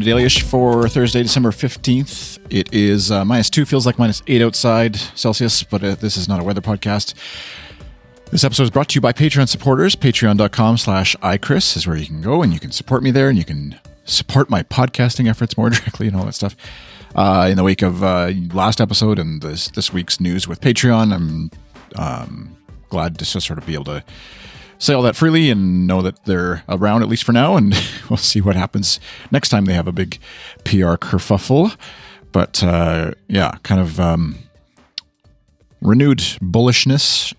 to Dailyish for Thursday, December 15th. It is -2, feels like -8 outside Celsius, but this is not a weather podcast. This episode is brought to you by Patreon supporters. Patreon.com/iChris is where you can go and you can support me there and you can support my podcasting efforts more directly and all that stuff. In the wake of last episode and this week's news with Patreon, I'm glad to just sort of be able to say all that freely and know that they're around, at least for now, and we'll see what happens next time they have a big PR kerfuffle. But kind of renewed bullishness,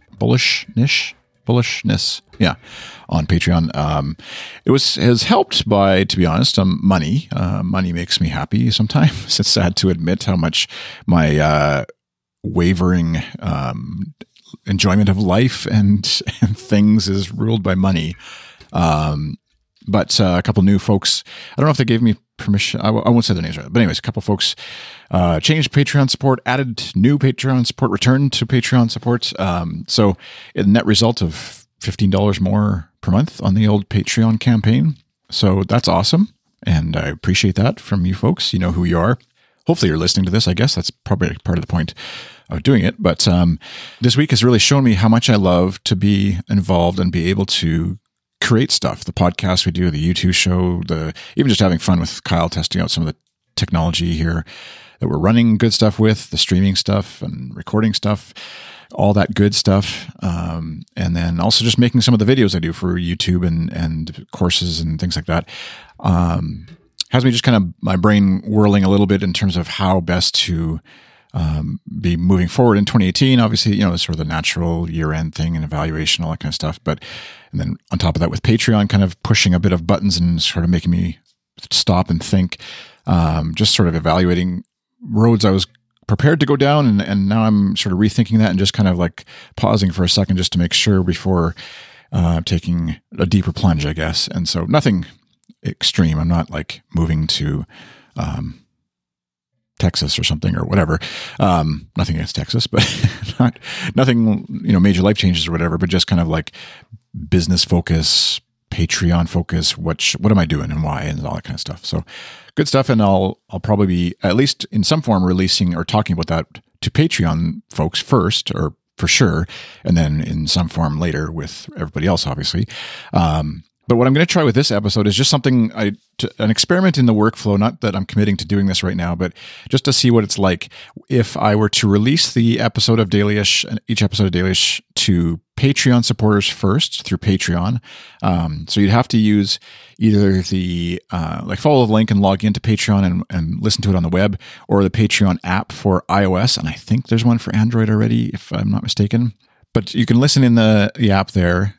on Patreon. It has helped by, to be honest, money. Money makes me happy sometimes. It's sad to admit how much my wavering enjoyment of life and things is ruled by money. But a couple new folks, I don't know if they gave me permission. I won't say their names right. But anyways, a couple folks changed Patreon support, added new Patreon support, returned to Patreon support. So a net result of $15 more per month on the old Patreon campaign. So that's awesome. And I appreciate that from you folks. You know who you are. Hopefully you're listening to this. I guess that's probably part of the point of doing it. But this week has really shown me how much I love to be involved and be able to create stuff. The podcast we do, the YouTube show, even just having fun with Kyle, testing out some of the technology here that we're running good stuff with, the streaming stuff and recording stuff, all that good stuff. And then also just making some of the videos I do for YouTube and courses and things like that. Has me just kind of my brain whirling a little bit in terms of how best to be moving forward in 2018. Obviously, it's sort of the natural year-end thing and evaluation, all that kind of stuff. And then on top of that with Patreon, kind of pushing a bit of buttons and sort of making me stop and think, just sort of evaluating roads I was prepared to go down. And now I'm sort of rethinking that and just kind of like pausing for a second just to make sure before taking a deeper plunge, I guess. And so nothing extreme. I'm not like moving to Texas or something or whatever. Nothing against Texas, but nothing, major life changes or whatever, but just kind of like business focus, Patreon focus. What am I doing and why and all that kind of stuff. So good stuff. And I'll probably be at least in some form releasing or talking about that to Patreon folks first, or for sure. And then in some form later with everybody else, obviously. But what I'm going to try with this episode is just something, an experiment in the workflow, not that I'm committing to doing this right now, but just to see what it's like if I were to release the episode of Dailyish, each episode of Dailyish to Patreon supporters first through Patreon. So you'd have to use either the, follow the link and log into Patreon and listen to it on the web, or the Patreon app for iOS. And I think there's one for Android already, if I'm not mistaken. But you can listen in the app there.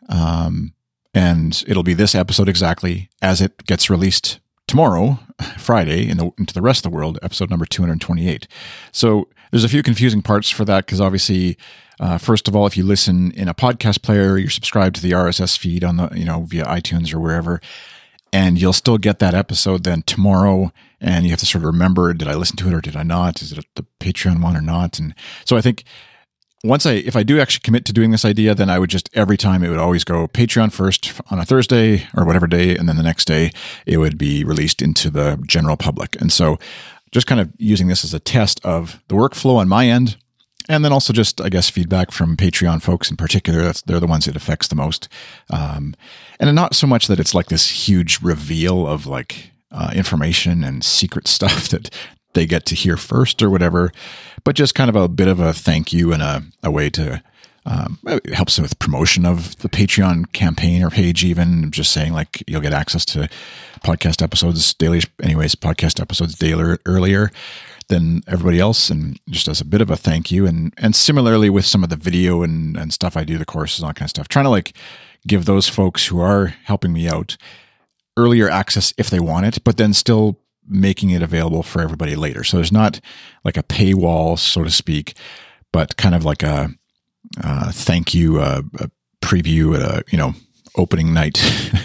And it'll be this episode exactly as it gets released tomorrow, Friday, into the rest of the world, episode number 228. So there's a few confusing parts for that because obviously, first of all, if you listen in a podcast player, you're subscribed to the RSS feed on the via iTunes or wherever, and you'll still get that episode then tomorrow. And you have to sort of remember: did I listen to it or did I not? Is it the Patreon one or not? And so I think, if I do actually commit to doing this idea, then I would just, every time it would always go Patreon first on a Thursday or whatever day. And then the next day it would be released into the general public. And so just kind of using this as a test of the workflow on my end. And then also just, I guess, feedback from Patreon folks in particular. They're the ones it affects the most. And not so much that it's like this huge reveal of like information and secret stuff that they get to hear first or whatever, but just kind of a bit of a thank you and a way to, it helps with promotion of the Patreon campaign or page, even just saying like, you'll get access to podcast episodes daily, podcast episodes daily earlier than everybody else. And just as a bit of a thank you. And similarly with some of the video and stuff I do, the courses, all that kind of stuff, trying to like give those folks who are helping me out earlier access if they want it, but then still making it available for everybody later. So there's not like a paywall, so to speak, but kind of like a thank you, a preview at a, opening night.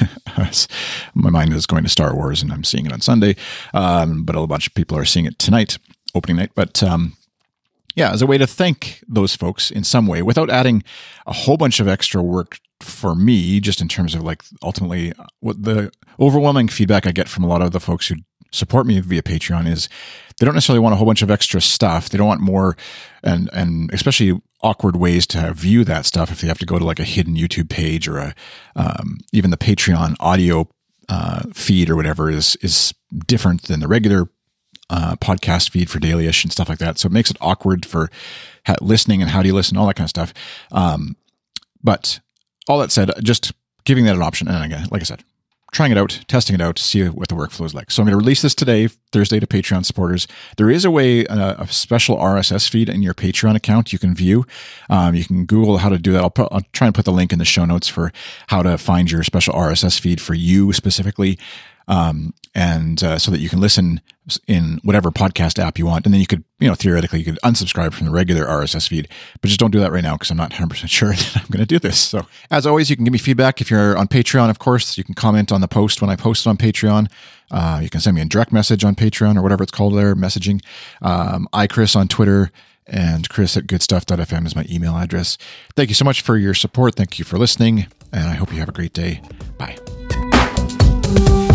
My mind is going to Star Wars and I'm seeing it on Sunday. But a bunch of people are seeing it tonight, opening night. But as a way to thank those folks in some way without adding a whole bunch of extra work for me, just in terms of like ultimately what the overwhelming feedback I get from a lot of the folks who support me via Patreon is they don't necessarily want a whole bunch of extra stuff. They don't want more and especially awkward ways to view that stuff if they have to go to like a hidden YouTube page or even the Patreon audio feed or whatever is different than the regular podcast feed for Dailyish and stuff like that. So it makes it awkward for listening and how do you listen, all that kind of stuff. But all that said, just giving that an option. And again, like I said, trying it out, testing it out to see what the workflow is like. So I'm going to release this today, Thursday, to Patreon supporters. There is a way, a special RSS feed in your Patreon account you can view. You can Google how to do that. I'll try and put the link in the show notes for how to find your special RSS feed for you specifically. So that you can listen in whatever podcast app you want. And then you could, theoretically, you could unsubscribe from the regular RSS feed, but just don't do that right now because I'm not 100% sure that I'm going to do this. So as always, you can give me feedback if you're on Patreon, of course. You can comment on the post when I post it on Patreon. You can send me a direct message on Patreon or whatever it's called there, messaging. iChris on Twitter. And Chris@goodstuff.fm is my email address. Thank you so much for your support. Thank you for listening. And I hope you have a great day. Bye.